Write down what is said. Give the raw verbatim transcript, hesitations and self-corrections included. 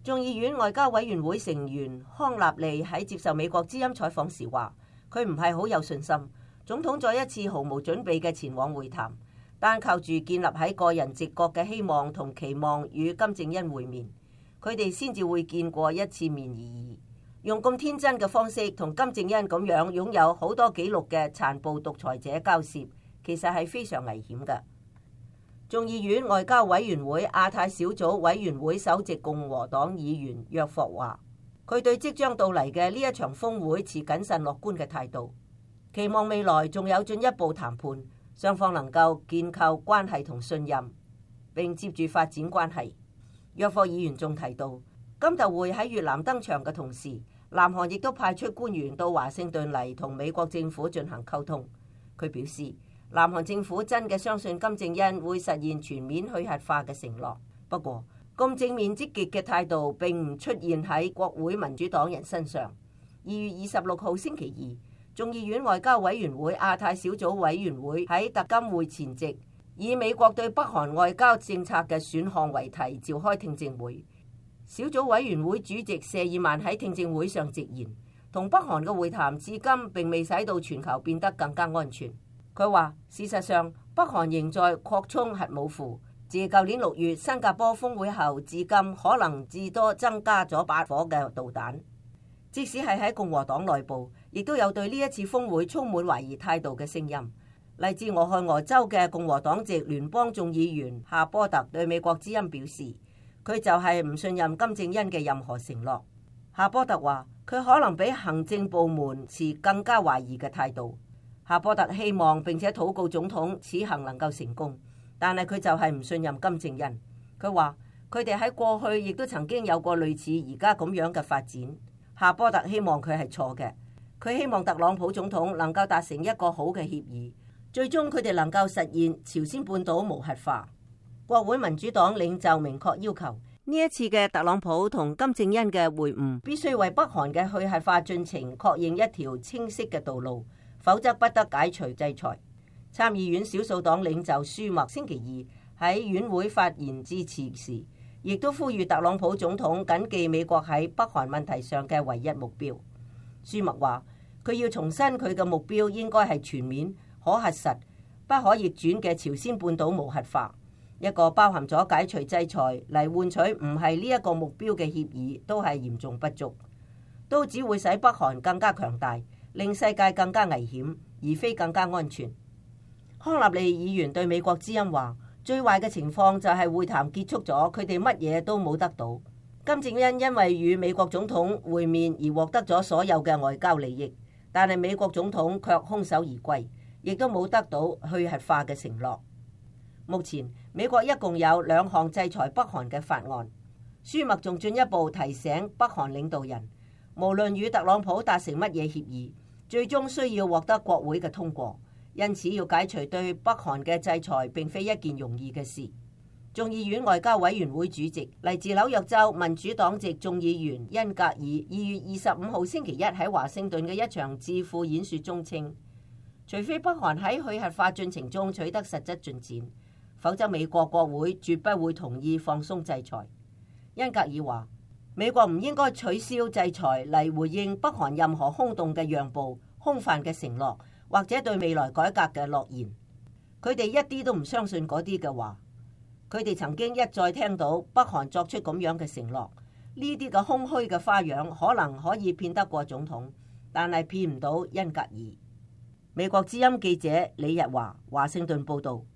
眾議院外交委員會成員康納利喺接受美國之音採訪時話，佢唔係好有信心，總統再一次毫無準備嘅前往會談，單靠住建立喺個人直覺嘅希望同期望與金正恩會面，佢哋先至會見過一次面而已。用咁天真嘅方式同金正恩咁樣擁有好多紀錄嘅殘暴獨裁者交涉，其實係非常危險嘅。眾議院外交委員會亞太小組委員會首席共和黨議員約霍話，佢對即將到嚟嘅呢一場峰會持謹慎樂觀嘅態度，期望未來仲有進一步談判，雙方能夠建構關係同信任，並接住發展關係。約霍議員仲提到，金特會喺越南登場嘅同時，南韓亦都派出官員到華盛頓嚟同美國政府進行溝通。佢表示，南韓政府真嘅相信金正恩會實現全面去核化嘅承諾，不過咁正面積極嘅態度並唔出現喺國會民主黨人身上。二月二十六號星期二，眾議院外交委員會亞太小組委員會喺特金會前夕，以美國對北韓外交政策嘅選項為題召開聽證會。小組委員會主席謝爾曼喺聽證會上直言，同北韓嘅會談至今並未使到全球變得更加安全。佢話：事實上，北韓仍在擴充核武庫，自舊年六月新加坡峰會後至今，可能至多增加咗八顆嘅導彈。即使係喺共和黨內部，亦都有對呢一次峰會充滿懷疑態度嘅聲音。嚟自俄亥俄州嘅共和黨籍聯邦眾議員夏波特對美國之音表示，佢就係唔信任金正恩嘅任何承諾。夏波特話：佢可能比行政部門持更加懷疑嘅態度。夏波特希望並且禱告總統此行能夠成功，但係佢就係唔信任金正恩。佢話佢哋喺過去亦都曾經有過類似而家咁樣嘅發展。夏波特希望佢係錯嘅，佢希望特朗普總統能夠達成一個好嘅協議，最終佢哋能夠實現朝鮮半島無核化。國會民主黨領袖明確要求呢一次嘅特朗普同金正恩嘅會晤必須為北韓嘅去核化進程確認一條清晰嘅道路，否則不得解除制裁。參議院少數黨領袖舒默星期二喺院會發言致辭時，亦都呼籲特朗普總統謹記美國喺北韓問題上嘅唯一目標。舒默話：佢要重申佢嘅目標應該係全面、可核實、不可逆轉嘅朝鮮半島無核化。一個包含咗解除制裁嚟換取唔係呢一個目標嘅協議，都係嚴重不足，都只會使北韓更加強大，令世界更加危險，而非更加安全。康納利議員對美國之音話：最壞嘅情況就係會談結束咗，佢哋乜嘢都冇得到。金正恩因為與美國總統會面而獲得咗所有嘅外交利益，但係美國總統卻空手而歸，亦都冇得到去核化嘅承諾。目前美國一共有兩項制裁北韓嘅法案。舒默仲進一步提醒北韓領導人，無論與特朗普達成乜嘢協議，最終需要獲得國會嘅通過，因此要解除對北韓嘅制裁並非一件容易嘅事。眾議院外交委員會主席嚟自紐約州民主黨籍眾議員恩格爾二月二十五號星期一喺華盛頓嘅一場智庫演說中稱，除非北韓喺去核化進程中取得實質進展，否則美國國會絕不會同意放鬆制裁。恩格爾話：美國唔應該取消制裁嚟回應北韓任何空洞嘅讓步、空泛嘅承諾或者對未來改革嘅諾言。佢哋一啲都唔相信嗰啲嘅話。佢哋曾經一再聽到北韓作出咁樣嘅承諾，呢啲嘅空虛嘅花樣可能可以騙得過總統，但係騙唔到恩格爾。美國之音記者李日華華盛頓報道。